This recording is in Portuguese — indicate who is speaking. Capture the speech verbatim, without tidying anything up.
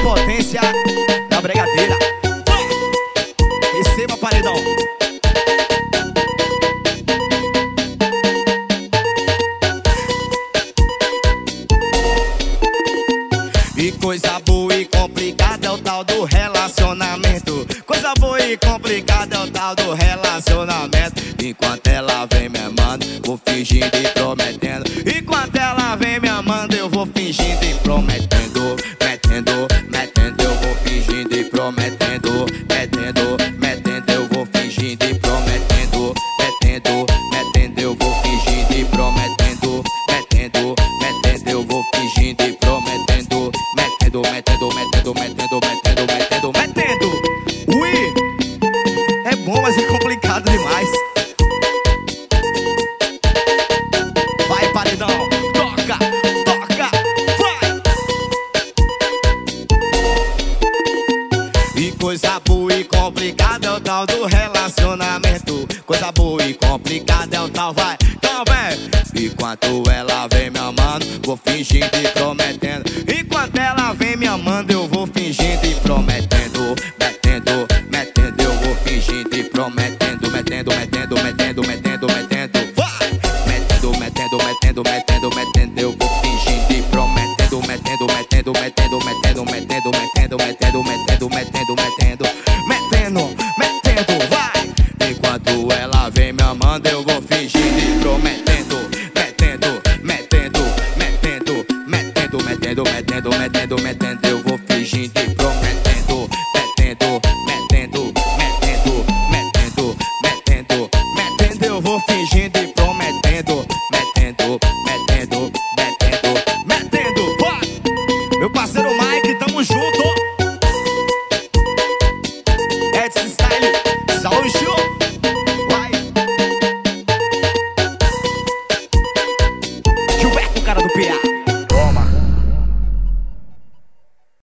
Speaker 1: potência da bregadeira. Receba, paredão. E coisa boa e complicada é o tal do relacionamento. Coisa boa e complicada é o tal do relacionamento. Enquanto ela vem me amando, vou fingindo e prometendo. Enquanto ela vem me amando, eu vou fingindo e prometendo. Metendo, metendo, eu vou fingindo e prometendo. Metendo, metendo, eu vou fingindo e prometendo. Metendo, metendo, eu vou fingindo e prometendo. Metendo, metendo, eu vou fingindo e prometendo. Metendo, metendo, metendo, metendo, metendo, metendo, metendo. Ui! É bom, mas é complicado demais. Vai, paredão, toca, toca, vai! E coisa boa e complicada é o tal do relacionamento. Coisa boa e complicada é o tal, vai, então vem. Enquanto ela vem me amando, vou fingindo e prometendo. Enquanto ela vem me amando, eu vou fingindo e prometendo. Metendo, metendo, eu vou fingindo e prometendo. Metendo, metendo, metendo, metendo, metendo, vai! Metendo, metendo, metendo, metendo, metendo, eu vou fingindo e prometendo. Metendo, metendo, metendo, metendo, metendo, metendo, metendo, metendo, metendo, metendo, metendo, metendo, vai! Enquanto ela vem me amando, eu vou fingindo e prometendo. Metendo, metendo, metendo, metendo, metendo, metendo, metendo, metendo, eu vou fingindo e prometendo. Metendo, metendo, metendo, metendo, metendo, metendo, eu vou fingindo e prometendo. Metendo, metendo, metendo, metendo, vai! Meu parceiro